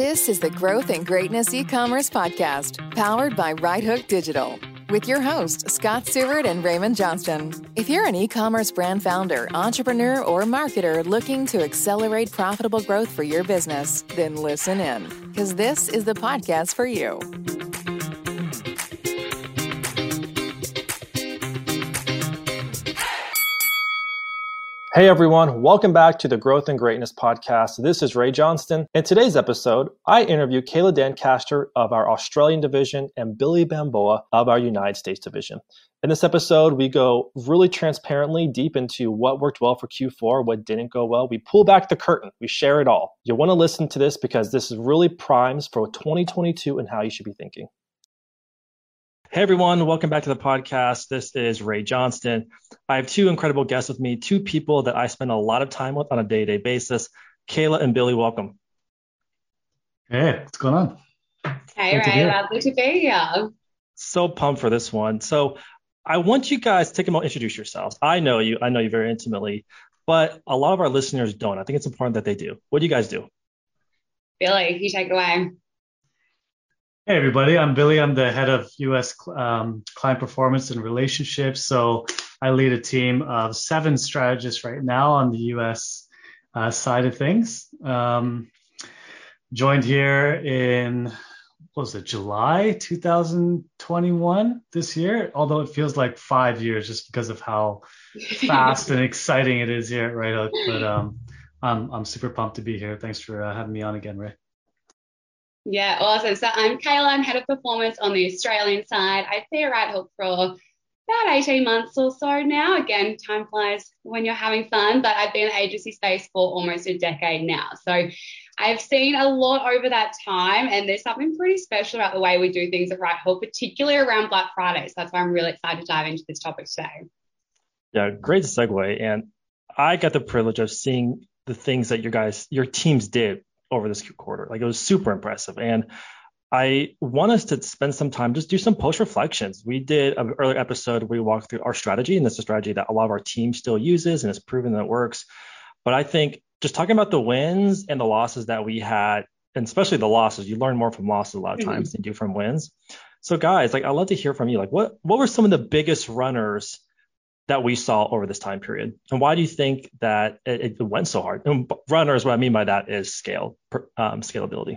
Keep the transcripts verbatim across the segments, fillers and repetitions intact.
This is the Growth and Greatness e-commerce podcast, powered by Right Hook Digital, with your hosts, Scott Seward and Raymond Johnston. If you're an e-commerce brand founder, entrepreneur, or marketer looking to accelerate profitable growth for your business, then listen in, because this is the podcast for you. Hey everyone, welcome back to the Growth and Greatness podcast. This is Ray Johnston. In today's episode, I interview Kayla Dancaster of our Australian division and Billy Bamboa of our United States division. In this episode, we go really transparently deep into what worked well for Q four, what didn't go well. We pull back the curtain. We share it all. You'll want to listen to this because this is really primes for twenty twenty-two and how you should be thinking. Hey everyone, welcome back to the podcast. This is Ray Johnston. I have two incredible guests with me, two people that I spend a lot of time with on a day-to-day basis. Kayla and Billy, welcome. Hey, what's going on? Hey Ray, lovely to be here. So pumped for this one. So I want you guys to take a moment, introduce yourselves. I know you, I know you very intimately, but a lot of our listeners don't. I think it's important that they do. What do you guys do? Billy, you take it away. Hey, everybody. I'm Billy. I'm the head of U S um, client performance and relationships. So I lead a team of seven strategists right now on the U S uh, side of things. Um, joined here in, what was it, July two thousand twenty-one this year, although it feels like five years just because of how fast and exciting it is here at Right Hook. But um, I'm, I'm super pumped to be here. Thanks for uh, having me on again, Ray. Yeah, awesome. So I'm Kayla. I'm head of performance on the Australian side. I've been at Right Hook for about eighteen months or so now. Again, time flies when you're having fun, but I've been in agency space for almost a decade now. So I've seen a lot over that time, and there's something pretty special about the way we do things at Right Hook, particularly around Black Friday. So that's why I'm really excited to dive into this topic today. Yeah, great segue. And I got the privilege of seeing the things that your guys, your teams did over this quarter. Like, it was super impressive. And I want us to spend some time, just do some post reflections. We did an earlier episode where we walked through our strategy, and this is a strategy that a lot of our team still uses and it's proven that it works. But I think just talking about the wins and the losses that we had, and especially the losses, you learn more from losses a lot of times mm-hmm. than you do from wins. So guys, like, I'd love to hear from you. Like, what, what were some of the biggest runners that we saw over this time period? And why do you think that it, it went so hard? And runners, what I mean by that is scale, um, scalability.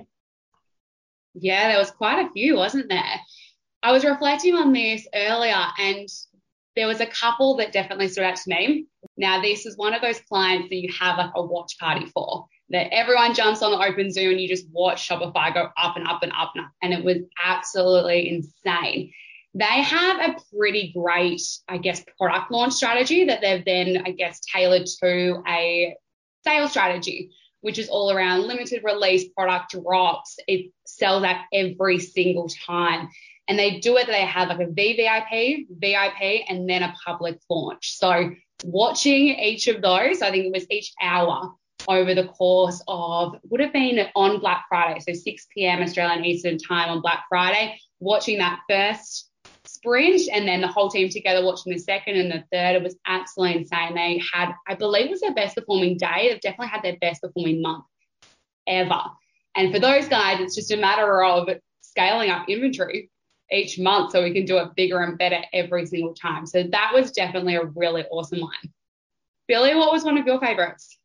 Yeah, there was quite a few, wasn't there? I was reflecting on this earlier, and there was a couple that definitely stood out to me. Now, this is one of those clients that you have like a watch party for, that everyone jumps on the open Zoom and you just watch Shopify go up and up and up and up. And it was absolutely insane. They have a pretty great, I guess, product launch strategy that they've then, I guess, tailored to a sales strategy, which is all around limited release product drops. It sells out every single time. And they do it, they have like a V V I P, V I P, and then a public launch. So watching each of those, I think it was each hour over the course of, would have been on Black Friday, so six p.m. Australian Eastern time on Black Friday, watching that first sprint and then the whole team together watching the second and the third. It was absolutely insane. They had, I believe it was their best performing day. They've definitely had their best performing month ever. And for those guys, it's just a matter of scaling up inventory each month so we can do it bigger and better every single time. So that was definitely a really awesome one. Billy, what was one of your favorites?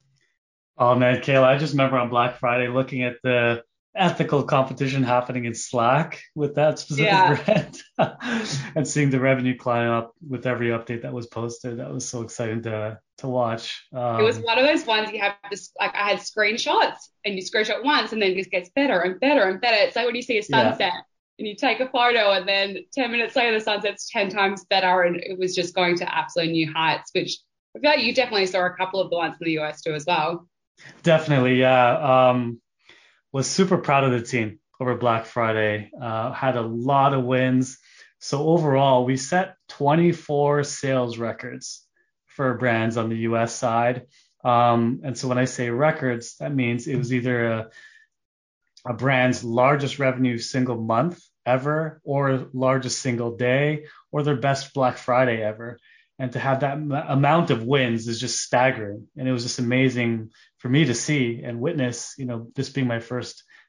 Oh man, Kayla, I just remember on Black Friday looking at the ethical competition happening in Slack with that specific yeah. brand and seeing the revenue climb up with every update that was posted. That was so exciting to to watch. Um, it was one of those ones you have this, like I had screenshots and you screenshot once and then it just gets better and better and better. It's like when you see a sunset yeah. and you take a photo and then ten minutes later the sunset's ten times better, and it was just going to absolute new heights, which I feel like you definitely saw a couple of the ones in the U S too as well. Definitely, yeah. Um, was super proud of the team over Black Friday, uh, had a lot of wins. So overall, we set twenty-four sales records for brands on the U S side. Um, and so when I say records, that means it was either a, a brand's largest revenue single month ever, or largest single day, or their best Black Friday ever. And to have that m- amount of wins is just staggering. And it was just amazing for me to see and witness, you know, this being my first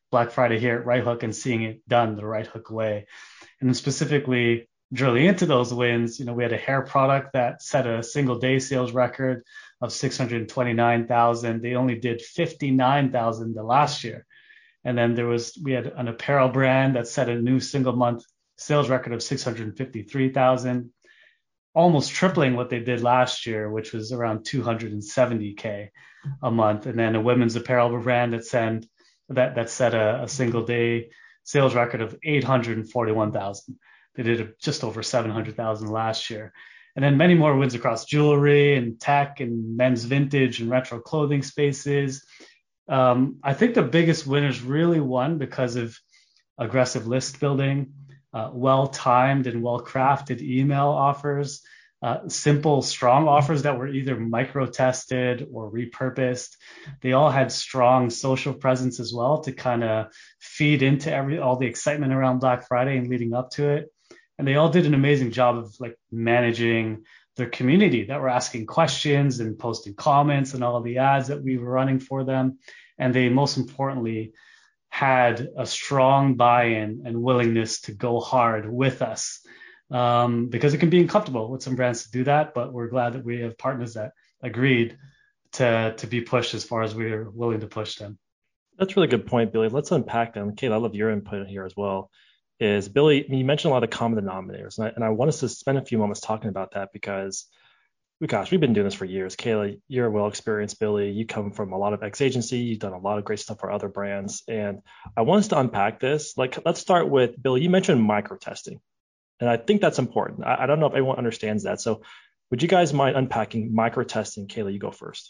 Black Friday here at Right Hook and seeing it done the Right Hook way. And then specifically drilling into those wins, you know, we had a hair product that set a single day sales record of six hundred twenty-nine thousand. They only did fifty-nine thousand the last year. And then there was, we had an apparel brand that set a new single month sales record of six hundred fifty-three thousand, almost tripling what they did last year, which was around two hundred seventy K a month. And then a women's apparel brand that sent, that, that set a, a single day sales record of eight hundred forty-one thousand. They did just over seven hundred thousand last year. And then many more wins across jewelry and tech and men's vintage and retro clothing spaces. Um, I think the biggest winners really won because of aggressive list building, uh, well-timed and well-crafted email offers, uh, simple, strong offers that were either micro-tested or repurposed. They all had strong social presence as well to kind of feed into every all the excitement around Black Friday and leading up to it. And they all did an amazing job of like managing their community that were asking questions and posting comments and all the ads that we were running for them. And they most importantly had a strong buy-in and willingness to go hard with us, um, because it can be uncomfortable with some brands to do that. But we're glad that we have partners that agreed to, to be pushed as far as we are willing to push them. That's a really good point, Billy. Let's unpack them. Kate, I love your input here as well. Is Billy, you mentioned a lot of common denominators, and I, and I want us to spend a few moments talking about that because, gosh, we've been doing this for years. Kayla, you're well experienced. Billy, you come from a lot of ex-agency. You've done a lot of great stuff for other brands. And I want us to unpack this. Like, let's start with, Billy, you mentioned micro testing, and I think that's important. I, I don't know if everyone understands that. So would you guys mind unpacking micro testing? Kayla, you go first.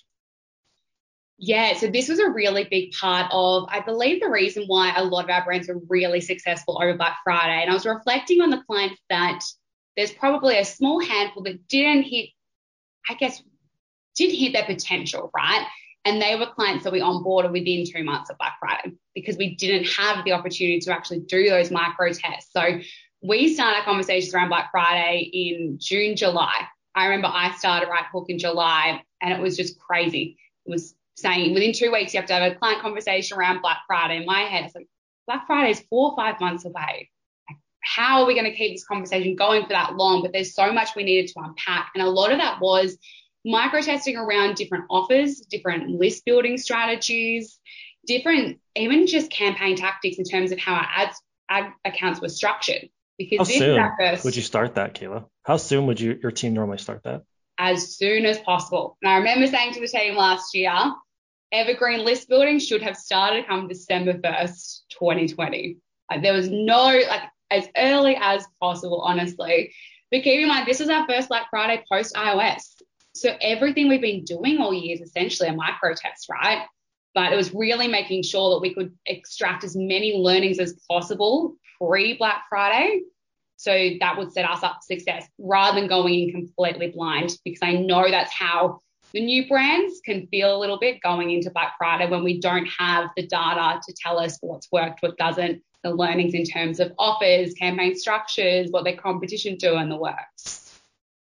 Yeah, so this was a really big part of, I believe, the reason why a lot of our brands were really successful over Black Friday. And I was reflecting on the clients that there's probably a small handful that didn't hit, I guess, didn't hit their potential, right? And they were clients that we onboarded within two months of Black Friday because we didn't have the opportunity to actually do those micro tests. So we started conversations around Black Friday in June, July. I remember I started Right Hook in July and it was just crazy. It was saying within two weeks, you have to have a client conversation around Black Friday. In my head, it's like, Black Friday is four or five months away. Like, how are we going to keep this conversation going for that long? But there's so much we needed to unpack. And a lot of that was micro testing around different offers, different list building strategies, different, even just campaign tactics in terms of how our ads, ad accounts were structured. Because how this soon is our first, would you start that, Kayla? How soon would you your team normally start that? As soon as possible. And I remember saying to the team last year, evergreen list building should have started come December first, twenty twenty. Like, there was no, like, as early as possible, honestly. But keep in mind, this is our first Black Friday post iOS. So everything we've been doing all year is essentially a micro test, right? But it was really making sure that we could extract as many learnings as possible pre-Black Friday. So that would set us up for success rather than going in completely blind, because I know that's how the new brands can feel a little bit going into Black Friday when we don't have the data to tell us what's worked, what doesn't, the learnings in terms of offers, campaign structures, what their competition do, and the works.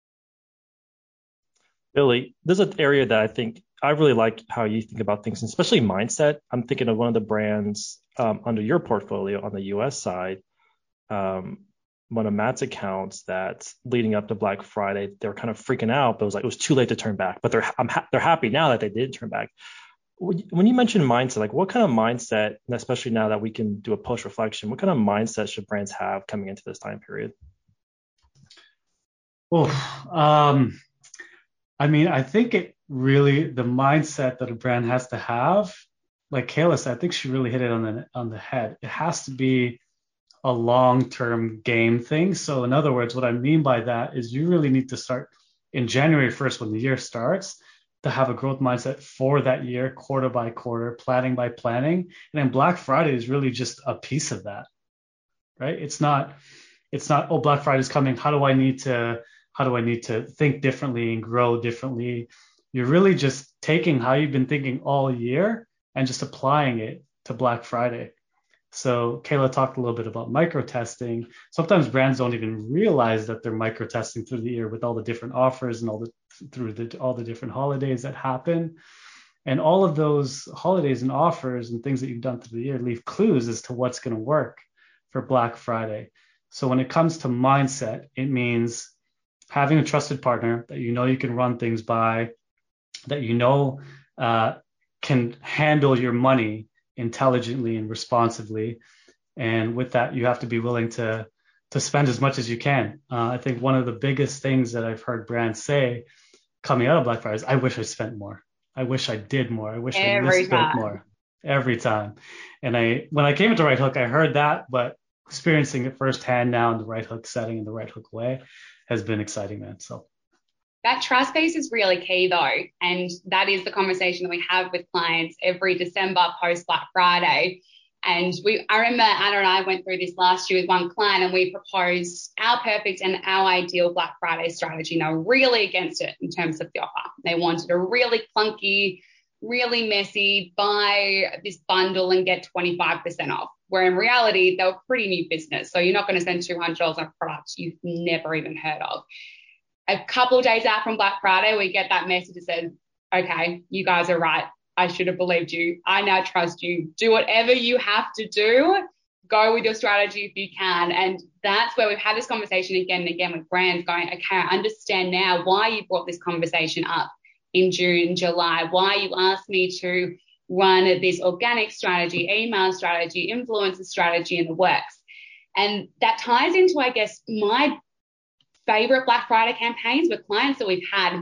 Billy, there's an area that I think I really like how you think about things, especially mindset. I'm thinking of one of the brands um, under your portfolio on the U S side. Um, one of Matt's accounts that leading up to Black Friday, they were kind of freaking out, but it was like, it was too late to turn back, but they're, I'm ha- they're happy now that they did turn back. When you mention mindset, like what kind of mindset, and especially now that we can do a post reflection, what kind of mindset should brands have coming into this time period? Well, um, I mean, I think it really, the mindset that a brand has to have, like Kayla said, I think she really hit it on the, on the head. It has to be a long-term game thing. So in other words, what I mean by that is you really need to start in January first when the year starts to have a growth mindset for that year, quarter by quarter, planning by planning. And then Black Friday is really just a piece of that, right? It's not, it's not, oh, Black Friday is coming. How do I need to, how do I need to think differently and grow differently? You're really just taking how you've been thinking all year and just applying it to Black Friday. So Kayla talked a little bit about micro testing. Sometimes brands don't even realize that they're micro testing through the year with all the different offers and all the through the all the different holidays that happen. And all of those holidays and offers and things that you've done through the year leave clues as to what's going to work for Black Friday. So when it comes to mindset, it means having a trusted partner that you know you can run things by, that you know uh, can handle your money intelligently and responsibly. And with that, you have to be willing to to spend as much as you can. Uh, I think one of the biggest things that I've heard brands say coming out of Black Friday is, I wish I spent more. I wish I did more. I wish Every I misspent time. more every time. And I, when I came into Right Hook, I heard that, but experiencing it firsthand now in the Right Hook setting, in the Right Hook way, has been exciting, man. So that trust piece is really key though. And that is the conversation that we have with clients every December post Black Friday. And we, I remember Anna and I went through this last year with one client, and we proposed our perfect and our ideal Black Friday strategy. And they were really against it in terms of the offer. They wanted a really clunky, really messy, buy this bundle and get twenty-five percent off. Where in reality, they were pretty new business. So you're not going to spend two hundred dollars on a product you've never even heard of. A couple of days out from Black Friday, we get that message that says, okay, you guys are right. I should have believed you. I now trust you. Do whatever you have to do. Go with your strategy if you can. And that's where we've had this conversation again and again with brands going, okay, I understand now why you brought this conversation up in June, July, why you asked me to run this organic strategy, email strategy, influencer strategy in the works. And that ties into, I guess, my favorite Black Friday campaigns with clients that we've had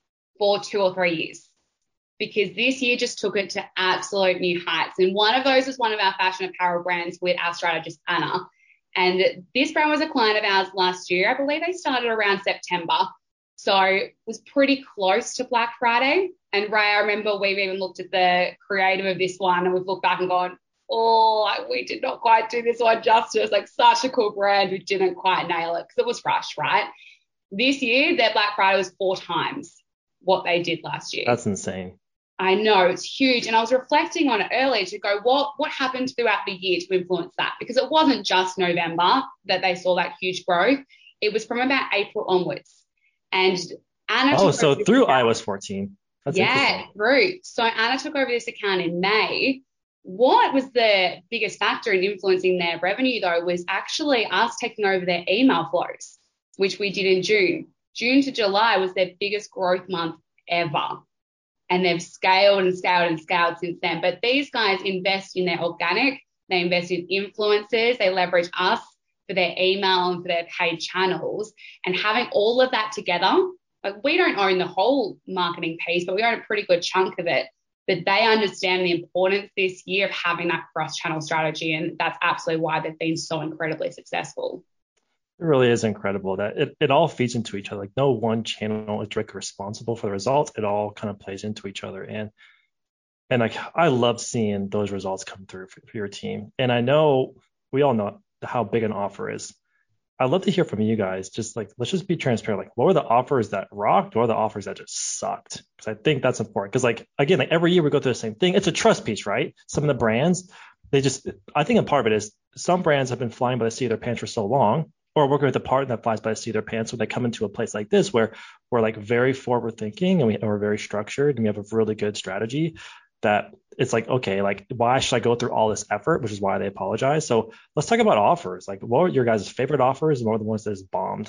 for two or three years. Because this year just took it to absolute new heights. And one of those was one of our fashion apparel brands with our strategist, Anna. And this brand was a client of ours last year. I believe they started around September. So it was pretty close to Black Friday. And Ray, I remember we've even looked at the creative of this one, and we've looked back and gone, oh, we did not quite do this one justice. Like, such a cool brand. We didn't quite nail it because it was rushed, right? This year, their Black Friday was four times what they did last year. That's insane. I know, it's huge. And I was reflecting on it earlier to go, what, what happened throughout the year to influence that? Because it wasn't just November that they saw that huge growth. It was from about April onwards. And Anna Oh, took so over through this account. i O S fourteen. That's yeah, interesting. through. So Anna took over this account in May. What was the biggest factor in influencing their revenue, though, was actually us taking over their email flows, which we did in June. June to July was their biggest growth month ever. And they've scaled and scaled and scaled since then. But these guys invest in their organic, they invest in influencers, they leverage us for their email and for their paid channels. And having all of that together, like, we don't own the whole marketing piece, but we own a pretty good chunk of it. But they understand the importance this year of having that cross-channel strategy. And that's absolutely why they've been so incredibly successful. It really is incredible that it, it all feeds into each other. Like, no one channel is directly responsible for the results. It all kind of plays into each other. And and like, I love seeing those results come through for, for your team. And I know we all know how big an offer is. I'd love to hear from you guys. Just like, let's just be transparent. Like, what were the offers that rocked? What were the offers that just sucked? Because I think that's important. Because like, again, like every year we go through the same thing. It's a trust piece, right? Some of the brands, they just, I think a part of it is some brands have been flying by the seat of their pants for so long, or working with a partner that flies by the seat of their pants when they come into a place like this where we're like very forward thinking and, we, and we're very structured and we have a really good strategy, that it's like, okay, like, why should I go through all this effort, which is why they apologize. So let's talk about offers. Like, what were your guys' favorite offers and what were the ones that just bombed?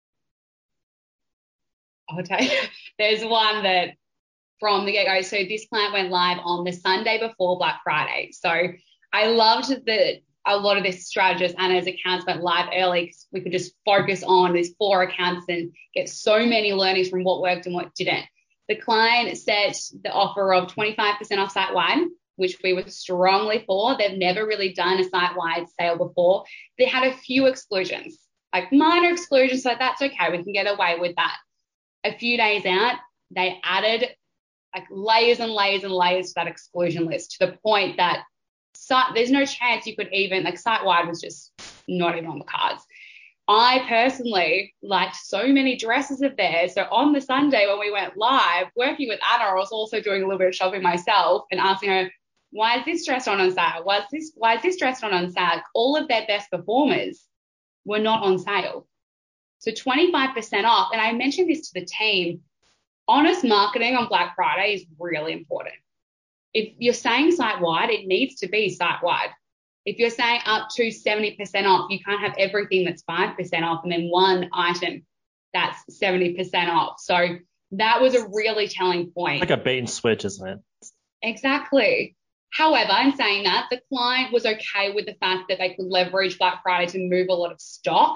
I'll tell you, there's one that from the get-go. So this client went live on the Sunday before Black Friday. So I loved that a lot of this strategists and as accounts went live early because we could just focus on these four accounts and get so many learnings from what worked and what didn't. The client set the offer of twenty-five percent off site-wide, which we were strongly for. They've never really done a site-wide sale before. They had a few exclusions, like minor exclusions, so that's okay. We can get away with that. A few days out, they added like layers and layers and layers to that exclusion list to the point that site, there's no chance you could even, like site-wide was just not even on the cards. I personally liked so many dresses of theirs. So on the Sunday when we went live, working with Anna, I was also doing a little bit of shopping myself and asking her, why is this dress not on sale? Why is this, why is this dress not on sale? All of their best performers were not on sale. So twenty-five percent off. And I mentioned this to the team. Honest marketing on Black Friday is really important. If you're saying site wide, it needs to be site wide. If you're saying up to seventy percent off, you can't have everything that's five percent off and then one item that's seventy percent off. So that was a really telling point. Like a bait and switch, isn't it? Exactly. However, in saying that, the client was okay with the fact that they could leverage Black Friday to move a lot of stock.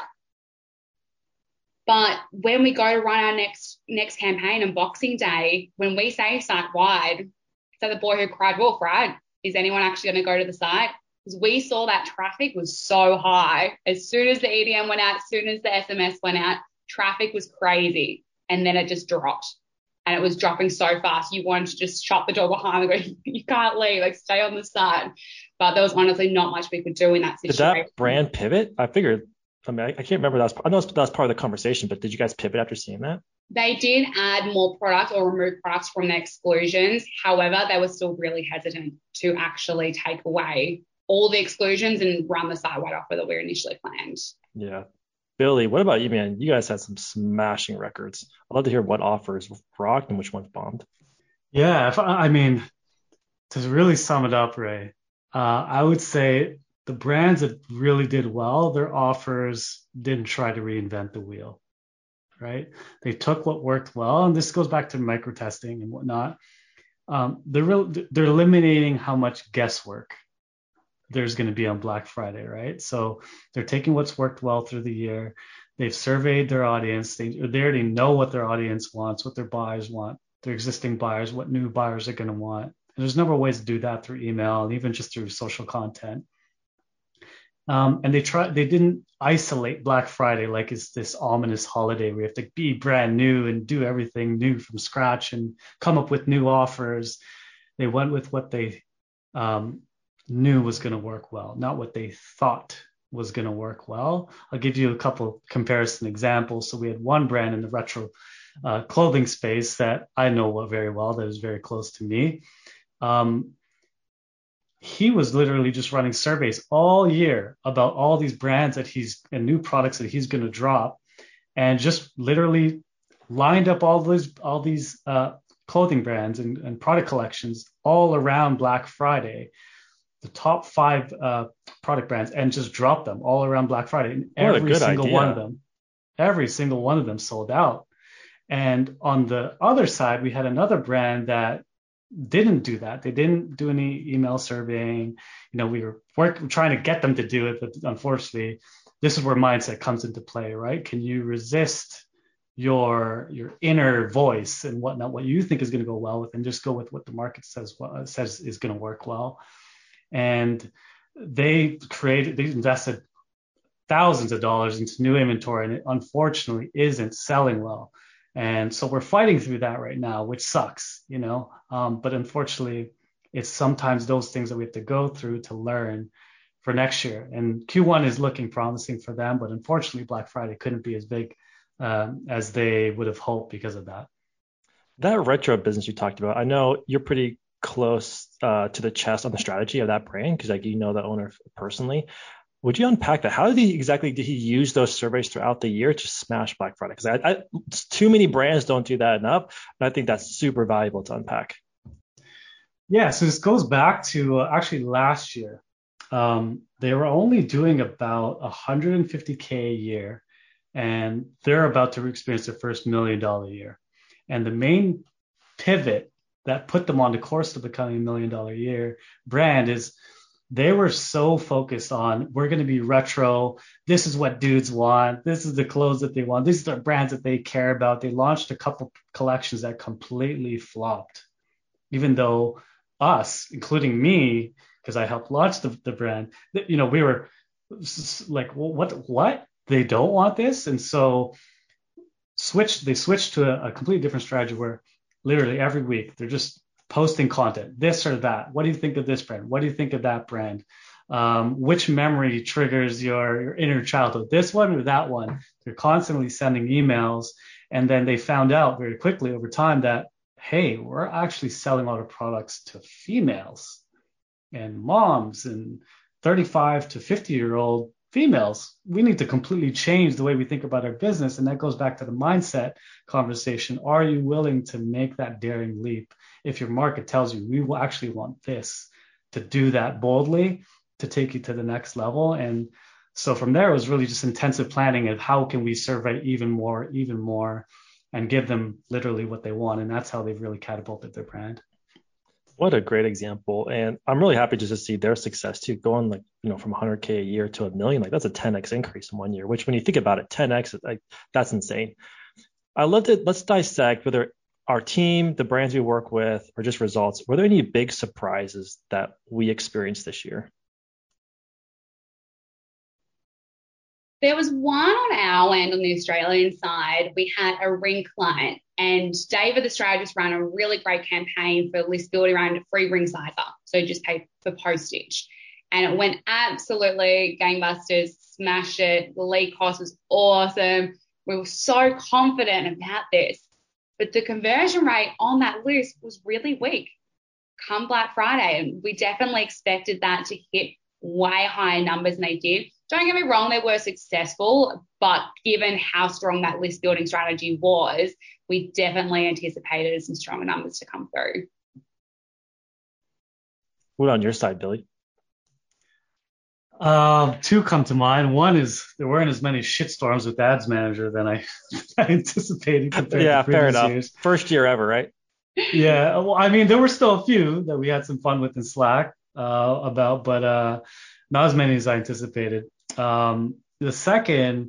But when we go to run our next next campaign on Boxing Day, when we say site wide, so the boy who cried wolf, right? Is anyone actually going to go to the site? Because we saw that traffic was so high. As soon as the E D M went out, as soon as the S M S went out, traffic was crazy. And then it just dropped. And it was dropping so fast. You wanted to just shut the door behind and go, you can't leave, like stay on the side. But there was honestly not much we could do in that situation. Did that brand pivot? I figured, I mean, I, I can't remember. That was, I know that was part of the conversation, but did you guys pivot after seeing that? They did add more products or remove products from their exclusions. However, they were still really hesitant to actually take away all the exclusions and run the site-wide offer that we initially planned. Yeah. Billy, what about you, man? You guys had some smashing records. I'd love to hear what offers rocked and which ones bombed. Yeah, if, I mean, to really sum it up, Ray, uh, I would say the brands that really did well, their offers didn't try to reinvent the wheel, right? They took what worked well, and this goes back to micro testing and whatnot. Um, they're real, they're eliminating how much guesswork there's going to be on Black Friday, right? So they're taking what's worked well through the year. They've surveyed their audience. They, they already know what their audience wants, what their buyers want, their existing buyers, what new buyers are going to want. And there's a number of ways to do that through email and even just through social content. Um, and they try, they didn't isolate Black Friday like it's this ominous holiday where you have to be brand new and do everything new from scratch and come up with new offers. They went with what they um, knew was going to work well, not what they thought was going to work well. I'll give you a couple comparison examples. So we had one brand in the retro uh, clothing space that I know very well, that is very close to me. Um, he was literally just running surveys all year about all these brands that he's and new products that he's going to drop, and just literally lined up all these all these uh, clothing brands and, and product collections all around Black Friday, the top five uh, product brands, and just dropped them all around Black Friday. And every single idea. one of them, every single one of them sold out. And on the other side, we had another brand that didn't do that. They didn't do any email surveying. You know, we were work, trying to get them to do it, but unfortunately, this is where mindset comes into play, right? Can you resist your your inner voice and whatnot, what you think is going to go well with, and just go with what the market says well, says is going to work well? And they created, they invested thousands of dollars into new inventory, and it unfortunately isn't selling well. And so we're fighting through that right now, which sucks, you know, um, but unfortunately, it's sometimes those things that we have to go through to learn for next year. And Q one is looking promising for them, but unfortunately, Black Friday couldn't be as big um, as they would have hoped because of that. That retro business you talked about, I know you're pretty close uh, to the chest on the strategy of that brand because like you know the owner personally. Would you unpack that? How did he exactly did he use those surveys throughout the year to smash Black Friday? Because I, I, too many brands don't do that enough, and I think that's super valuable to unpack. Yeah, so this goes back to uh, actually last year. Um, they were only doing about one hundred fifty K a year, and they're about to experience their first million dollar year. And the main pivot that put them on the course to becoming a million dollar a year brand is they were so focused on, we're going to be retro. This is what dudes want. This is the clothes that they want. These are the brands that they care about. They launched a couple collections that completely flopped, even though us, including me, because I helped launch the, the brand, you know, we were like, well, what, what? They don't want this. And so switched, they switched to a, a completely different strategy where literally every week they're just posting content, this or that. What do you think of this brand? What do you think of that brand? Um, which memory triggers your, your inner childhood? This one or that one? They're constantly sending emails. And then they found out very quickly over time that, hey, we're actually selling all our products to females and moms and thirty-five to fifty year old females. We need to completely change the way we think about our business. And that goes back to the mindset conversation. Are you willing to make that daring leap? If your market tells you we will actually want this, to do that boldly, to take you to the next level. And so from there, it was really just intensive planning of how can we survey even more, even more, and give them literally what they want. And that's how they've really catapulted their brand. What a great example. And I'm really happy just to see their success too, going like, you know, from one hundred K a year to a million. Like that's a ten X increase in one year, which when you think about it, ten X, like that's insane. I loved it. Let's dissect whether our team, the brands we work with, or just results. Were there any big surprises that we experienced this year? There was one on our end on the Australian side. We had a ring client, and David, the strategist, ran a really great campaign for list building around free ring cipher. So just paid for postage. And it went absolutely gangbusters, smashed it. The lead cost was awesome. We were so confident about this. But the conversion rate on that list was really weak come Black Friday. And we definitely expected that to hit way higher numbers than they did. Don't get me wrong, they were successful, but given how strong that list building strategy was, we definitely anticipated some stronger numbers to come through. What on your side, Billy? Um, two come to mind. One is there weren't as many shitstorms with Ads Manager than I, I anticipated compared yeah, to previous fair enough. years. First year ever, right? Yeah, well, I mean, there were still a few that we had some fun with in Slack uh, about, but uh, not as many as I anticipated. Um, the second,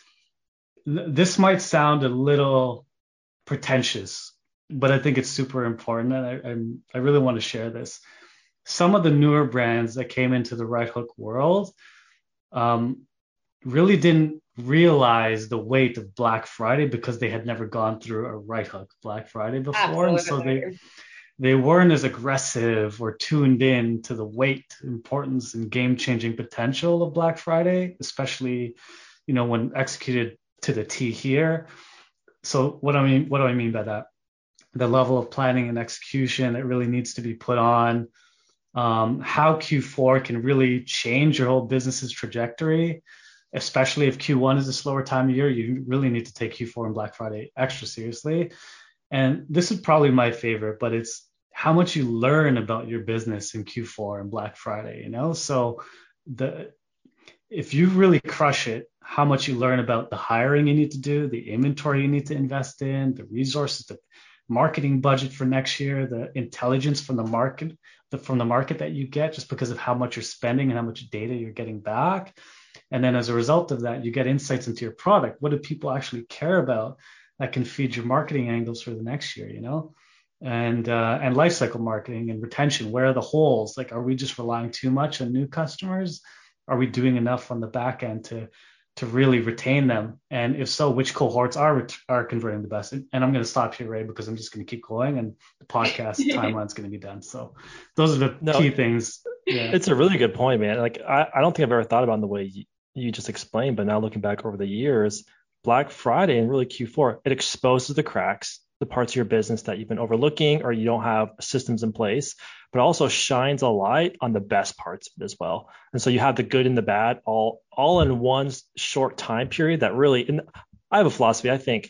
this might sound a little pretentious, but I think it's super important, and I, I'm, I really want to share this. Some of the newer brands that came into the Right-Hook world um, really didn't realize the weight of Black Friday because they had never gone through a Right-Hook Black Friday before. Absolutely. And so they they weren't as aggressive or tuned in to the weight, importance, and game-changing potential of Black Friday, especially, you know, when executed to the T here. So what I mean, what do I mean by that? The level of planning and execution that really needs to be put on. Um, how Q four can really change your whole business's trajectory, especially if Q one is a slower time of year. You really need to take Q four and Black Friday extra seriously. And this is probably my favorite, but it's how much you learn about your business in Q four and Black Friday, you know? So the if you really crush it, how much you learn about the hiring you need to do, the inventory you need to invest in, the resources, the marketing budget for next year, the intelligence from the market, the, from the market that you get just because of how much you're spending and how much data you're getting back. And then as a result of that, you get insights into your product. What do people actually care about that can feed your marketing angles for the next year, you know? And uh, and lifecycle marketing and retention. Where are the holes? Like, are we just relying too much on new customers? Are we doing enough on the back end to to really retain them? And if so, which cohorts are are converting the best? And, and I'm going to stop here, Ray, because I'm just going to keep going, and the podcast timeline is going to be done. So those are the no, key things. Yeah. It's a really good point, man. Like I, I don't think I've ever thought about it in the way you, you just explained, but now looking back over the years, Black Friday and really Q four, it exposes the cracks, the parts of your business that you've been overlooking or you don't have systems in place, but also shines a light on the best parts of it as well. And so you have the good and the bad all all in one short time period that really, and I have a philosophy. I think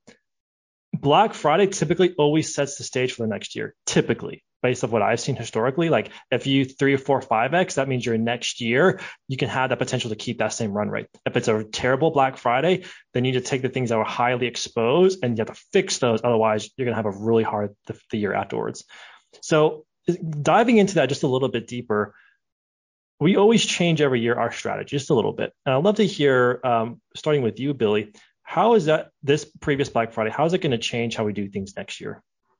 Black Friday typically always sets the stage for the next year, typically, based on what I've seen historically. Like if you three or four, five X, that means your next year, you can have that potential to keep that same run rate. If it's a terrible Black Friday, then you need to take the things that were highly exposed and you have to fix those. Otherwise, you're going to have a really hard the, the year afterwards. So diving into that just a little bit deeper, we always change every year our strategy just a little bit. And I'd love to hear, um, starting with you, Billy, how is that this previous Black Friday, how is it going to change how we do things next year?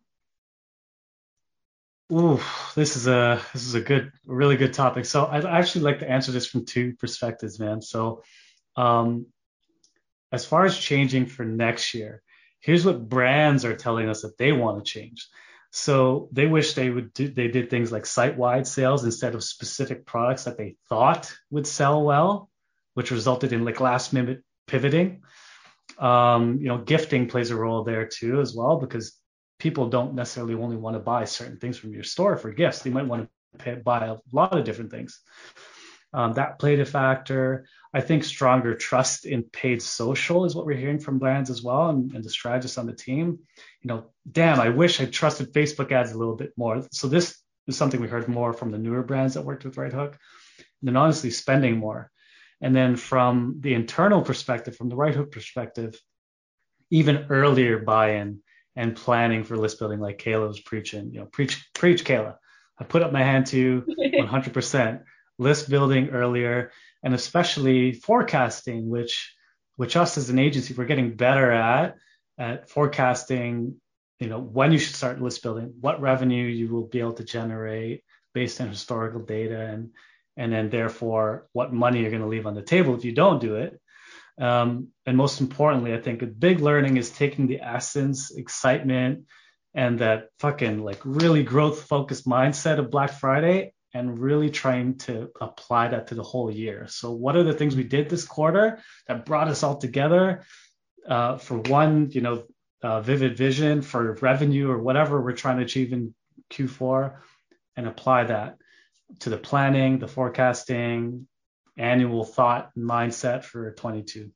Ooh, this is a this is a good, really good topic. So I'd actually like to answer this from two perspectives, man. So um, as far as changing for next year, here's what brands are telling us that they want to change. So they wish they would do, they did things like site-wide sales instead of specific products that they thought would sell well, which resulted in like last minute pivoting. Um, you know, gifting plays a role there too as well, because people don't necessarily only want to buy certain things from your store for gifts. They might want to pay, buy a lot of different things. Um, that played a factor. I think stronger trust in paid social is what we're hearing from brands as well, and, and the strategists on the team. You know, damn, I wish I trusted Facebook ads a little bit more. So this is something we heard more from the newer brands that worked with Right Hook. And then honestly, spending more. And then from the internal perspective, from the Right Hook perspective, even earlier buy-in and planning for list building, like Kayla was preaching. You know, preach, preach, Kayla. I put up my hand to you one hundred percent. List building earlier, and especially forecasting, which which us as an agency, we're getting better at at forecasting, you know, when you should start list building, what revenue you will be able to generate based on historical data, and and then therefore what money you're going to leave on the table if you don't do it. Um, and most importantly, I think a big learning is taking the essence, excitement, and that fucking like really growth focused mindset of Black Friday and really trying to apply that to the whole year. So what are the things we did this quarter that brought us all together? Uh, for one, you know, uh, vivid vision for revenue or whatever we're trying to achieve in Q four, and apply that to the planning, the forecasting, annual thought and mindset for twenty-two.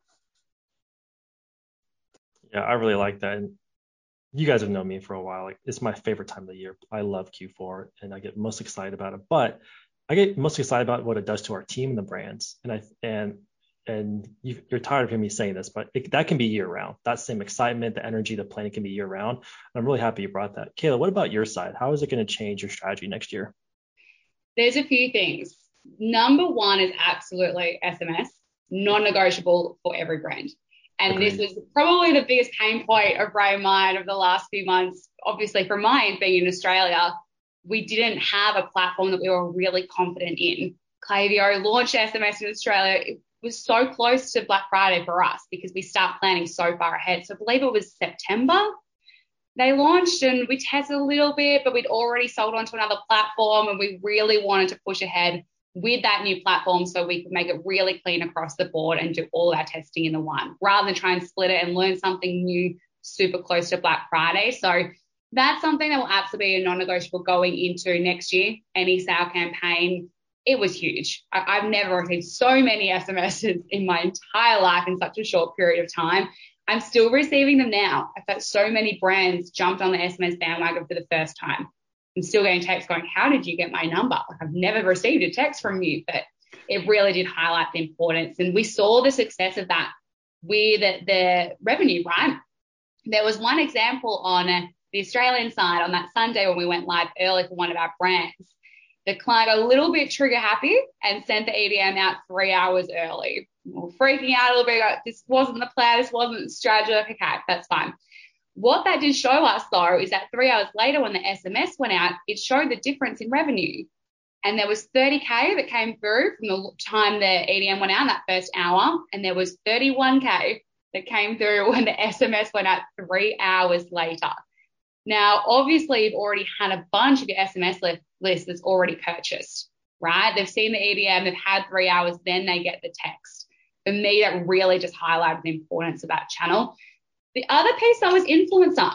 Yeah, I really like that. And you guys have known me for a while. Like, it's my favorite time of the year. I love Q four and I get most excited about it. But I get most excited about what it does to our team and the brands. And I and and you, you're tired of hearing me saying this, but it, that can be year round. That same excitement, the energy, the planning can be year round. And I'm really happy you brought that. Kayla, what about your side? How is it going to change your strategy next year? There's a few things. Number one is absolutely S M S, non-negotiable for every brand. And Agreed. This was probably the biggest pain point of Ray and mine over the last few months. Obviously, for mine being in Australia, we didn't have a platform that we were really confident in. Klaviyo launched S M S in Australia. It was so close to Black Friday for us because we start planning so far ahead. So I believe it was September they launched, and we tested a little bit, but we'd already sold onto another platform, and we really wanted to push ahead with that new platform so we could make it really clean across the board and do all our testing in the one, rather than try and split it and learn something new super close to Black Friday. So that's something that will absolutely be a non-negotiable going into next year. Any sale campaign, it was huge. I, I've never received so many S M Ses in my entire life in such a short period of time. I'm still receiving them now. I've had so many brands jumped on the S M S bandwagon for the first time. I'm still getting texts going, how did you get my number? Like, I've never received a text from you, but it really did highlight the importance. And we saw the success of that with the revenue, right? There was one example on the Australian side on that Sunday when we went live early for one of our brands. The client got a little bit trigger happy and sent the E D M out three hours early. We were freaking out a little bit. Like, this wasn't the plan. This wasn't the strategy. Okay, that's fine. What that did show us, though, is that three hours later when the S M S went out, it showed the difference in revenue. And there was thirty K that came through from the time the E D M went out in that first hour, and there was thirty-one K that came through when the S M S went out three hours later. Now, obviously, you've already had a bunch of your S M S list, list that's already purchased, right? They've seen the E D M, they've had three hours, then they get the text. For me, that really just highlighted the importance of that channel. The other piece, though, is influencer.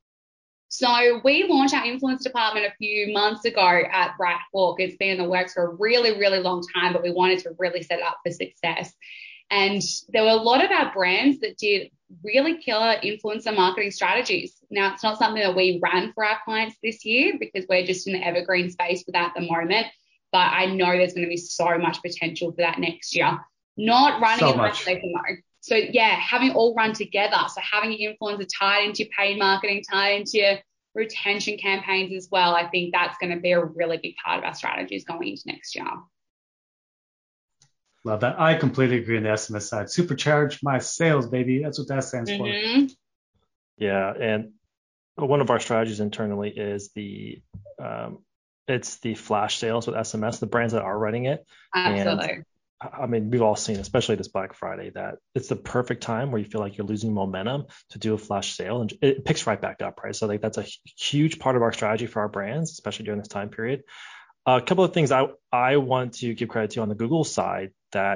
So we launched our influence department a few months ago at Right Hook. It's been in the works for a really, really long time, but we wanted to really set it up for success. And there were a lot of our brands that did really killer influencer marketing strategies. Now, it's not something that we ran for our clients this year because we're just in the evergreen space for that at the moment. But I know there's going to be so much potential for that next year. Not running so in isolation mode. So, yeah, having all run together. So having your influencer tied into your paid marketing, tied into your retention campaigns as well. I think that's going to be a really big part of our strategies going into next year. Love that. I completely agree on the S M S side. Supercharge my sales, baby. That's what that stands mm-hmm. for. Yeah, and one of our strategies internally is the um, it's the flash sales with S M S. The brands that are running it. Absolutely. And, I mean, we've all seen, especially this Black Friday, that it's the perfect time where you feel like you're losing momentum to do a flash sale, and it picks right back up, right? So like that's a huge part of our strategy for our brands, especially during this time period. Uh, a couple of things I I want to give credit to on the Google side that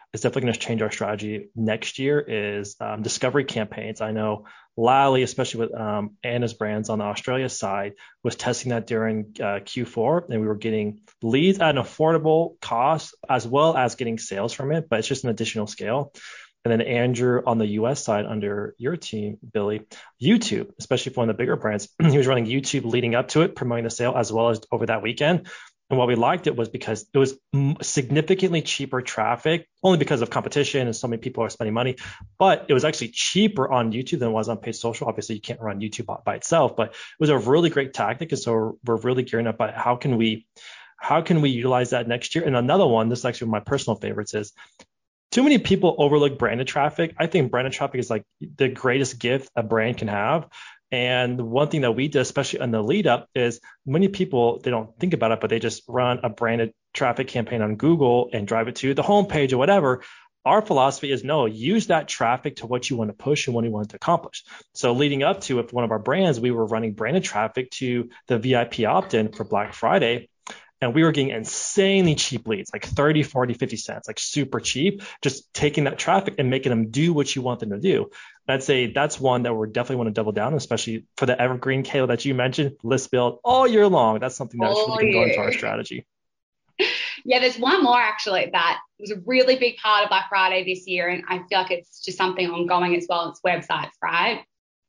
is definitely going to change our strategy next year is um, discovery campaigns. I know Lally, especially with um, Anna's brands on the Australia side, was testing that during uh, Q four, and we were getting leads at an affordable cost as well as getting sales from it, but it's just an additional scale. And then Andrew on the U S side under your team, Billy, YouTube, especially for one of the bigger brands, he was running YouTube leading up to it, promoting the sale as well as over that weekend. And why we liked it was because it was significantly cheaper traffic, only because of competition and so many people are spending money. But it was actually cheaper on YouTube than it was on paid social. Obviously, you can't run YouTube by itself, but it was a really great tactic. And so we're, we're really gearing up at how can we, how can we utilize that next year? And another one, this is actually one of my personal favorites, is too many people overlook branded traffic. I think branded traffic is like the greatest gift a brand can have. And one thing that we did, especially on the lead up, is many people, they don't think about it, but they just run a branded traffic campaign on Google and drive it to the homepage or whatever. Our philosophy is no, use that traffic to what you want to push and what you want to accomplish. So leading up to with one of our brands, we were running branded traffic to the V I P opt-in for Black Friday. And we were getting insanely cheap leads, like thirty, forty, fifty cents, like super cheap, just taking that traffic and making them do what you want them to do. And I'd say that's one that we're definitely want to double down, especially for the evergreen, Kayla, that you mentioned, list build all year long. That's something that's all really going to go year. into our strategy. Yeah, there's one more actually that was a really big part of Black Friday this year. And I feel like it's just something ongoing as well. It's websites, right?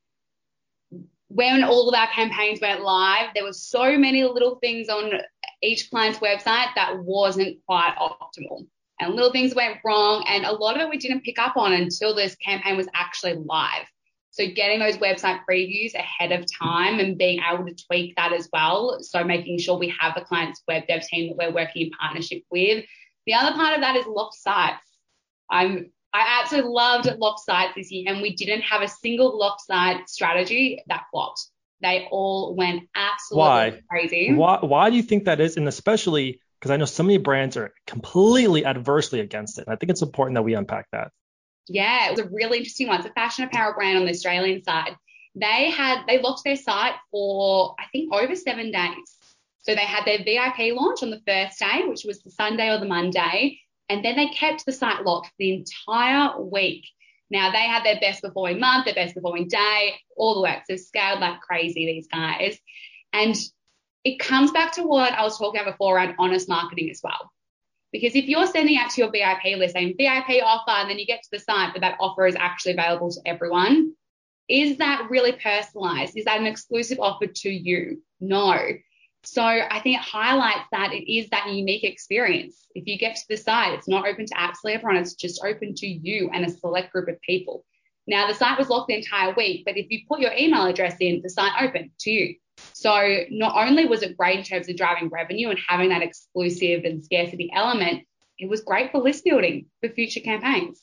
When all of our campaigns went live, there were so many little things on each client's website that wasn't quite optimal. And little things went wrong. And a lot of it we didn't pick up on until this campaign was actually live. So getting those website previews ahead of time and being able to tweak that as well. So making sure we have the client's web dev team that we're working in partnership with. The other part of that is locked sites. I'm I absolutely loved locked sites this year, and we didn't have a single locked site strategy that flopped. They all went absolutely Why? crazy. Why? Why do you think that is? And especially because I know so many brands are completely adversely against it. And I think it's important that we unpack that. Yeah, it was a really interesting one. It's a fashion apparel brand on the Australian side. They had they locked their site for I think over seven days. So they had their V I P launch on the first day, which was the Sunday or the Monday. And then they kept the site locked the entire week. Now, they had their best performing month, their best performing day, all the work. So scaled like crazy, these guys. And it comes back to what I was talking about before around honest marketing as well. Because if you're sending out to your V I P list saying V I P offer, and then you get to the site, but that offer is actually available to everyone, is that really personalized? Is that an exclusive offer to you? No. So I think it highlights that it is that unique experience. If you get to the site, it's not open to absolutely everyone. It's just open to you and a select group of people. Now, the site was locked the entire week, but if you put your email address in, the site opened to you. So not only was it great in terms of driving revenue and having that exclusive and scarcity element, it was great for list building for future campaigns.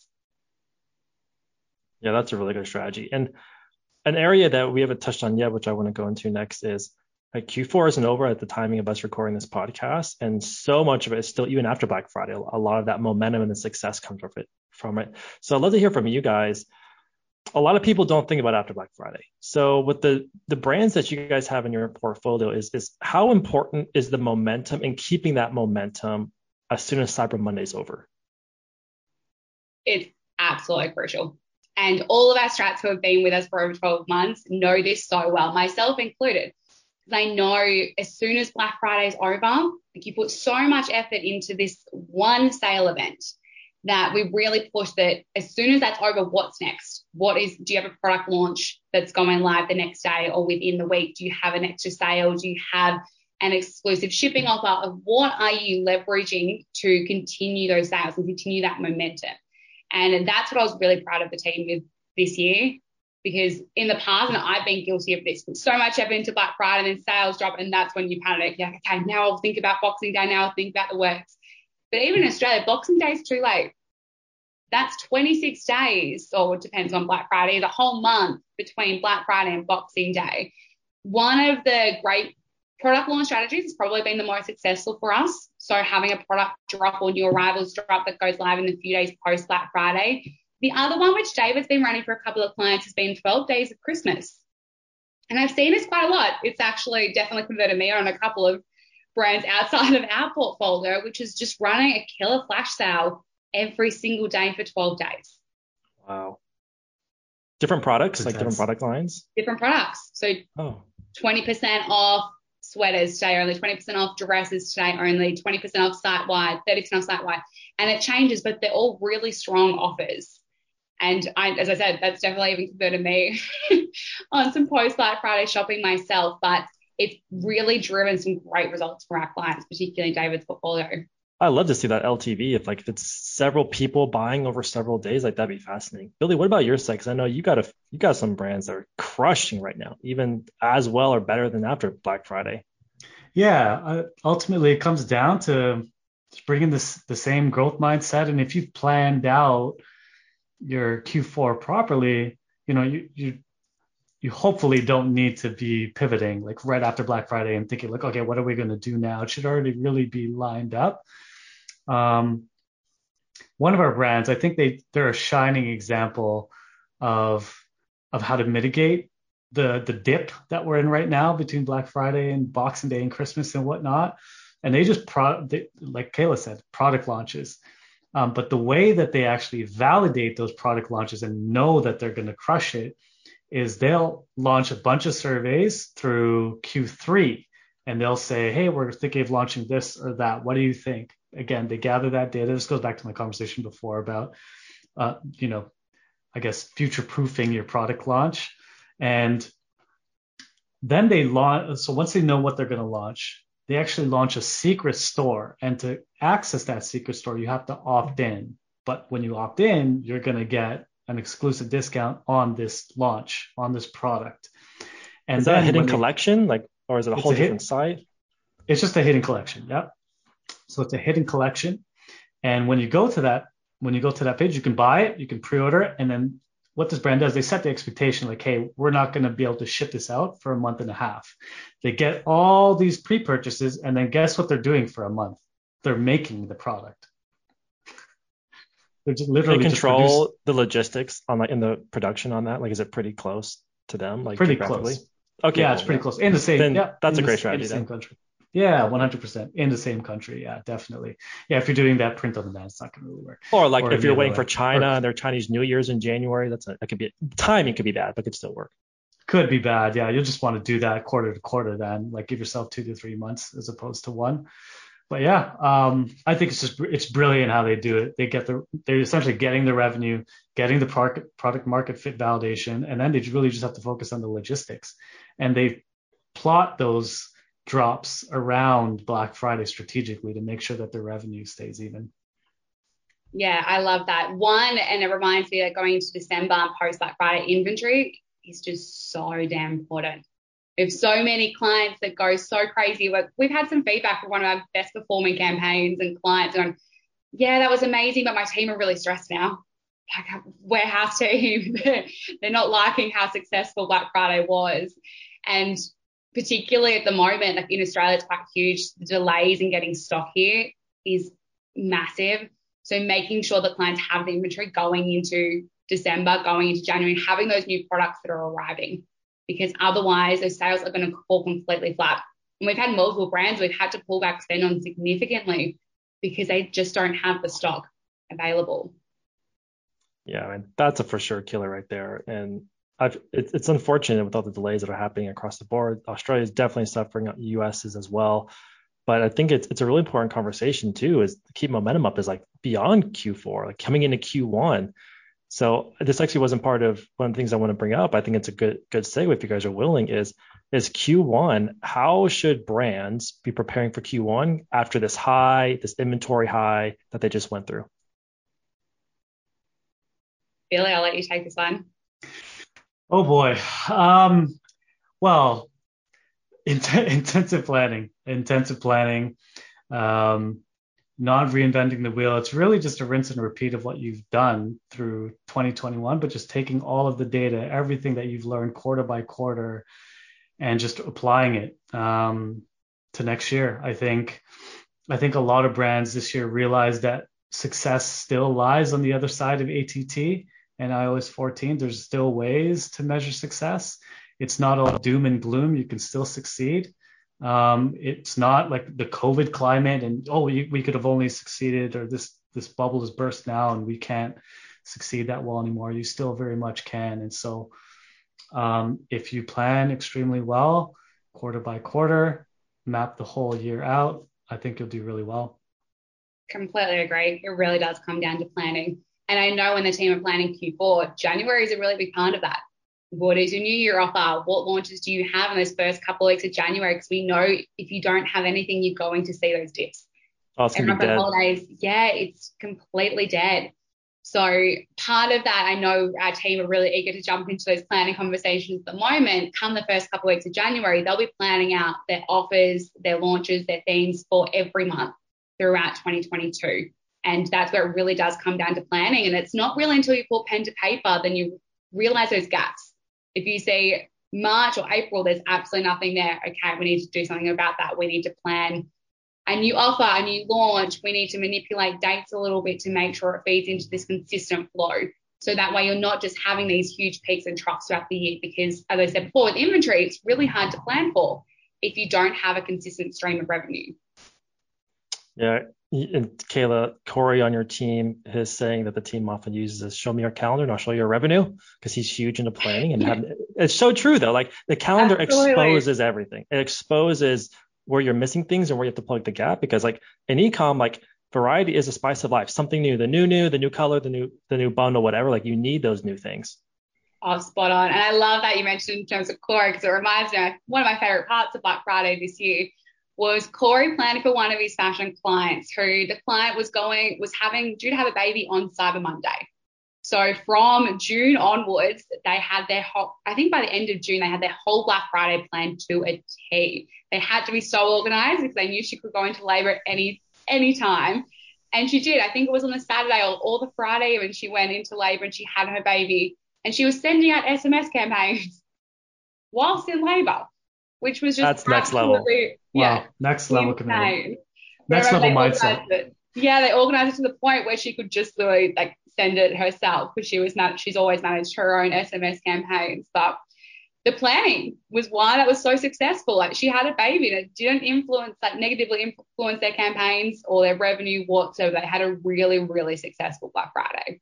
Yeah, that's a really good strategy. And an area that we haven't touched on yet, which I want to go into next, is like Q four isn't over at the timing of us recording this podcast. And so much of it is still, even after Black Friday, a lot of that momentum and the success comes from it. From it. So I'd love to hear from you guys. A lot of people don't think about after Black Friday. So with the, the brands that you guys have in your portfolio, is, is how important is the momentum and keeping that momentum as soon as Cyber Monday is over? It's absolutely crucial. And all of our strats who have been with us for over twelve months know this so well, myself included. Because I know as soon as Black Friday is over, like you put so much effort into this one sale event that we really push that as soon as that's over, what's next? What is, do you have a product launch that's going live the next day or within the week? Do you have an extra sale? Do you have an exclusive shipping offer? Of what are you leveraging to continue those sales and continue that momentum? And that's what I was really proud of the team with this year, because in the past, and I've been guilty of this, put so much effort into Black Friday and then sales drop, and that's when you panic. You're like, okay, now I'll think about Boxing Day, now I'll think about the works. But even in Australia, Boxing Day is too late. That's twenty-six days, or it depends on Black Friday, the whole month between Black Friday and Boxing Day. One of the great product launch strategies has probably been the most successful for us. So having a product drop or new arrivals drop that goes live in the few days post Black Friday. The other one, which David's been running for a couple of clients, has been twelve days of Christmas. And I've seen this quite a lot. It's actually definitely converted me on a couple of brands outside of our portfolio, which is just running a killer flash sale every single day for twelve days. Wow. Different products, That's like different product lines? Different products. So oh. twenty percent off sweaters today only, twenty percent off dresses today only, twenty percent off site-wide, thirty percent off site-wide. And it changes, but they're all really strong offers. And I, as I said, that's definitely even converted me on some post-Black Friday shopping myself. But it's really driven some great results for our clients, particularly in David's portfolio. I love to see that L T V. If like if it's several people buying over several days, like that'd be fascinating. Billy, what about your side? Because I know you got a you got some brands that are crushing right now, even as well or better than after Black Friday. Yeah, uh, ultimately it comes down to bringing this the same growth mindset, and if you've planned out your Q four properly, you know you you you hopefully don't need to be pivoting like right after Black Friday and thinking like, okay, what are we going to do now? It should already really be lined up. Um, one of our brands, I think they they're a shining example of of how to mitigate the the dip that we're in right now between Black Friday and Boxing Day and Christmas and whatnot. And they just pro they, like Kayla said, product launches. Um, but the way that they actually validate those product launches and know that they're going to crush it is they'll launch a bunch of surveys through Q three and they'll say, hey, we're thinking of launching this or that. What do you think? Again, they gather that data. This goes back to my conversation before about, uh, you know, I guess, future proofing your product launch. And then they launch. So once they know what they're going to launch, they actually launch a secret store. And to access that secret store, you have to opt in. But when you opt in, you're going to get an exclusive discount on this launch, on this product. And is that a hidden they, collection? Like, or is it a whole a different hit, site? It's just a hidden collection. Yep. So it's a hidden collection. And when you go to that, when you go to that page, you can buy it, you can pre-order it. And then what this brand does, they set the expectation like, hey, we're not going to be able to ship this out for a month and a half. They get all these pre-purchases, and then guess what they're doing for a month? They're making the product. They're just literally they control just the logistics on like in the production on that. Like, is it pretty close to them? Like pretty close. Okay, yeah, cool, it's pretty yeah. close in the same. Then yeah, that's a the, great strategy. In the same then. country. Yeah, one hundred percent in the same country. Yeah, definitely. Yeah, if you're doing that print on demand, it's not going to really work. Or like or if you're waiting way. for China or, and their Chinese New Year's in January, that's a, that could be timing could be bad, but could still work. Could be bad. Yeah, you'll just want to do that quarter to quarter then, like give yourself two to three months as opposed to one. But yeah, um, I think it's just it's brilliant how they do it. They get the they're essentially getting the revenue, getting the product product market fit validation, and then they really just have to focus on the logistics. And they plot those drops around Black Friday strategically to make sure that their revenue stays even. Yeah, I love that. One, and it reminds me that going into December and post Black Friday inventory is just so damn important. We have so many clients that go so crazy. We've had some feedback from one of our best performing campaigns and clients going, yeah, that was amazing, but my team are really stressed now. Like, warehouse team, they're not liking how successful Black Friday was. And particularly at the moment, like in Australia, it's quite huge. The delays in getting stock here is massive. So making sure that clients have the inventory going into December, going into January, having those new products that are arriving, because otherwise those sales are going to fall completely flat. And we've had multiple brands we've had to pull back spend on significantly because they just don't have the stock available. Yeah, I mean, that's a for sure killer right there. And I've, it, it's unfortunate with all the delays that are happening across the board. Australia is definitely suffering, U S is as well. But I think it's it's a really important conversation too, is to keep momentum up is like beyond Q four, like coming into Q one. So this actually wasn't part of one of the things I want to bring up. I think it's a good good segue if you guys are willing is, is Q one, how should brands be preparing for Q one after this high, this inventory high that they just went through? Billy, I'll let you take this one. Oh boy. Um, well, int- intensive planning, intensive planning, um, not reinventing the wheel. It's really just a rinse and repeat of what you've done through twenty twenty-one, but just taking all of the data, everything that you've learned quarter by quarter, and just applying it um, to next year. I think, I think a lot of brands this year realized that success still lies on the other side of A T T and i O S fourteen. There's still ways to measure success. It's not all doom and gloom. You can still succeed. Um, it's not like the COVID climate and, oh, we, we could have only succeeded, or this, this bubble has burst now and we can't succeed that well anymore. You still very much can. And so um, if you plan extremely well, quarter by quarter, map the whole year out, I think you'll do really well. Completely agree. It really does come down to planning. And I know when the team are planning Q four, January is a really big part of that. What is your new year offer? What launches do you have in those first couple of weeks of January? Because we know if you don't have anything, you're going to see those dips. Oh, it's gonna and be dead. Holidays, yeah, it's completely dead. So part of that, I know our team are really eager to jump into those planning conversations at the moment. Come the first couple of weeks of January, they'll be planning out their offers, their launches, their themes for every month throughout twenty twenty-two. And that's where it really does come down to planning. And it's not really until you put pen to paper, then you realize those gaps. If you say March or April, there's absolutely nothing there. Okay, we need to do something about that. We need to plan a new offer, a new launch. We need to manipulate dates a little bit to make sure it feeds into this consistent flow. So that way you're not just having these huge peaks and troughs throughout the year, because as I said before, with inventory, it's really hard to plan for if you don't have a consistent stream of revenue. Yeah. And Kayla, Corey on your team is saying that the team often uses this, show me your calendar and I'll show you your revenue, because he's huge into planning. And have, it's so true though. Like the calendar Absolutely. exposes everything. It exposes where you're missing things and where you have to plug the gap, because like in e-com, like variety is a spice of life, something new, the new, new, the new color, the new, the new bundle, whatever. Like you need those new things. Oh, spot on. And I love that you mentioned in terms of Corey, because it reminds me of one of my favorite parts of Black Friday this year was Corey planning for one of his fashion clients, who the client was going, was having, due to have a baby on Cyber Monday. So from June onwards, they had their whole, I think by the end of June, they had their whole Black Friday plan to a T. They had to be so organized because they knew she could go into labor at any, any time. And she did. I think it was on the Saturday or, or the Friday when she went into labor and she had her baby, and she was sending out S M S campaigns whilst in labor, which was just That's next level. Yeah, wow, next level commitment. Next level mindset. It. Yeah, they organized it to the point where she could just literally like send it herself, because she was not, she's always managed her own S M S campaigns. But the planning was why that was so successful. Like she had a baby that didn't influence, like negatively influence their campaigns or their revenue whatsoever. They had a really, really successful Black Friday.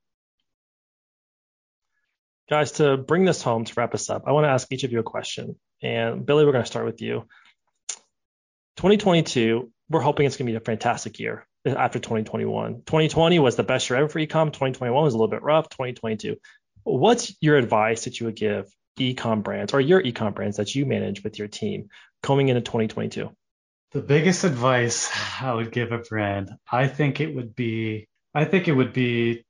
Guys, to bring this home, to wrap us up, I want to ask each of you a question. And Billy, we're going to start with you. twenty twenty-two, we're hoping it's going to be a fantastic year after twenty twenty-one. twenty twenty was the best year ever for e-com. twenty twenty-one was a little bit rough. twenty twenty-two. What's your advice that you would give e-com brands or your e-com brands that you manage with your team coming into twenty twenty-two? The biggest advice I would give a brand, I think it would be, I think it would be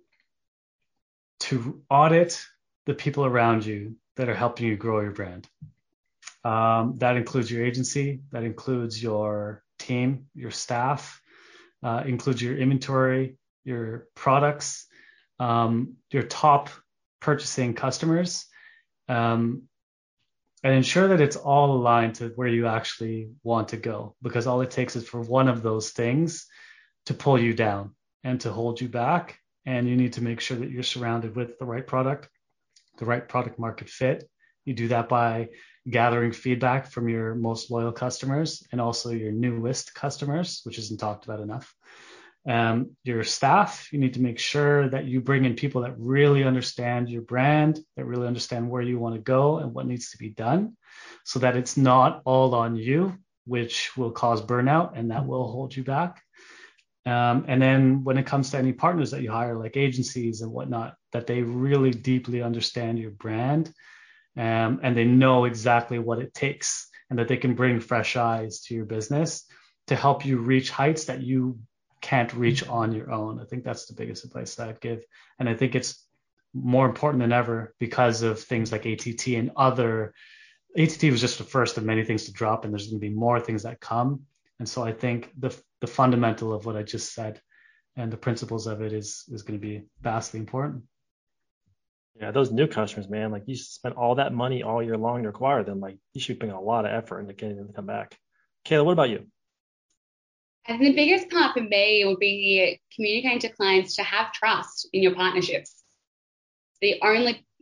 to audit the people around you that are helping you grow your brand. Um, that includes your agency, that includes your team, your staff, uh, includes your inventory, your products, um, your top purchasing customers, um, and ensure that it's all aligned to where you actually want to go, because all it takes is for one of those things to pull you down and to hold you back. And you need to make sure that you're surrounded with the right product, the right product market fit. You do that by gathering feedback from your most loyal customers and also your newest customers, which isn't talked about enough. Um, your staff, you need to make sure that you bring in people that really understand your brand, that really understand where you want to go and what needs to be done, so that it's not all on you, which will cause burnout and that will hold you back. Um, and then when it comes to any partners that you hire, like agencies and whatnot, that they really deeply understand your brand, um, and they know exactly what it takes, and that they can bring fresh eyes to your business to help you reach heights that you can't reach on your own. I think that's the biggest advice that I'd give. And I think it's more important than ever because of things like A T T and other. A T T was just the first of many things to drop, and there's going to be more things that come. And so I think the the fundamental of what I just said and the principles of it is is going to be vastly important. Yeah, those new customers, man, like you spent all that money all year long to acquire them. Like you should bring a lot of effort into getting them to come back. Kayla, what about you? I think the biggest part for me would be communicating to clients to have trust in your partnerships. The only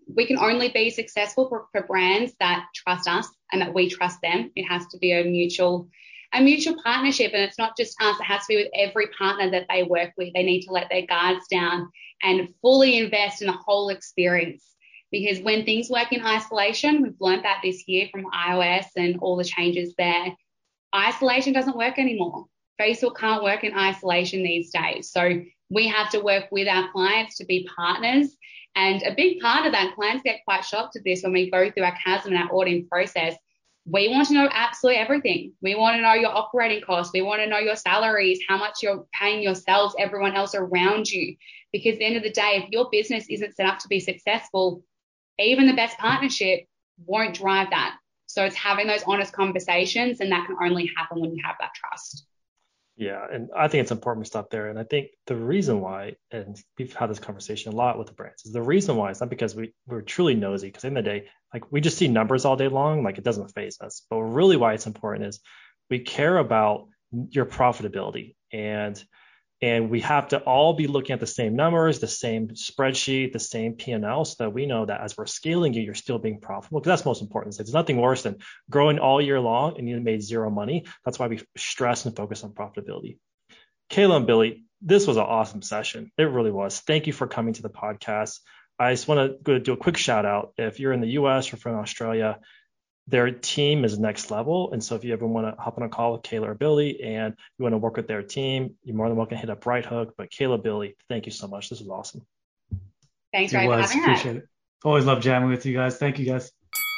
we can only be successful for, for brands that trust us and that we trust them. It has to be a mutual a mutual partnership, and it's not just us. It has to be with every partner that they work with. They need to let their guards down and fully invest in the whole experience. Because when things work in isolation, we've learned that this year from iOS and all the changes there, isolation doesn't work anymore. Facebook can't work in isolation these days. So we have to work with our clients to be partners. And a big part of that, clients get quite shocked at this when we go through our chasm and our auditing process. We want to know absolutely everything. We want to know your operating costs. We want to know your salaries, how much you're paying yourselves, everyone else around you. Because at the end of the day, if your business isn't set up to be successful, even the best partnership won't drive that. So it's having those honest conversations, and that can only happen when you have that trust. Yeah, and I think it's important to stop there. And I think the reason why, and we've had this conversation a lot with the brands, is the reason why it's not because we, we're truly nosy, because in the, the day, like we just see numbers all day long, like it doesn't faze us. But really why it's important is we care about your profitability, and and we have to all be looking at the same numbers, the same spreadsheet, the same P and L, so that we know that as we're scaling you, you're still being profitable, because that's most important. There's nothing worse than growing all year long and you made zero money. That's why we stress and focus on profitability. Kayla and Billy, this was an awesome session. It really was. Thank you for coming to the podcast. I just want to go do a quick shout out. If you're in the U S or from Australia, their team is next level. And so if you ever want to hop on a call with Kayla or Billy and you want to work with their team, you're more than welcome to hit up Right Hook. But Kayla, Billy, thank you so much. This was awesome. Thanks, Ray, for having us. Appreciate it. Always love jamming with you guys. Thank you, guys.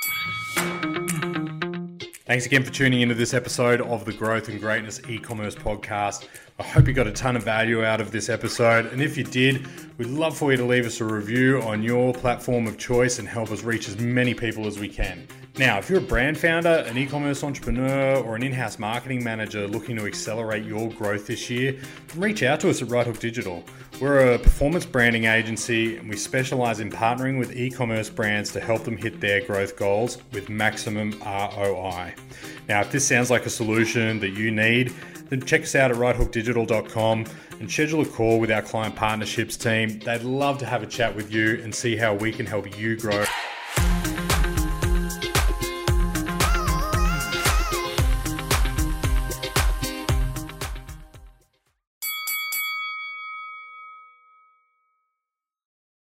Thanks again for tuning into this episode of the Growth and Greatness e-commerce podcast. I hope you got a ton of value out of this episode. And if you did, we'd love for you to leave us a review on your platform of choice and help us reach as many people as we can. Now, if you're a brand founder, an e-commerce entrepreneur, or an in-house marketing manager looking to accelerate your growth this year, reach out to us at Right Hook Digital. We're a performance branding agency, and we specialize in partnering with e-commerce brands to help them hit their growth goals with maximum R O I. Now, if this sounds like a solution that you need, then check us out at right hook digital dot com and schedule a call with our client partnerships team. They'd love to have a chat with you and see how we can help you grow.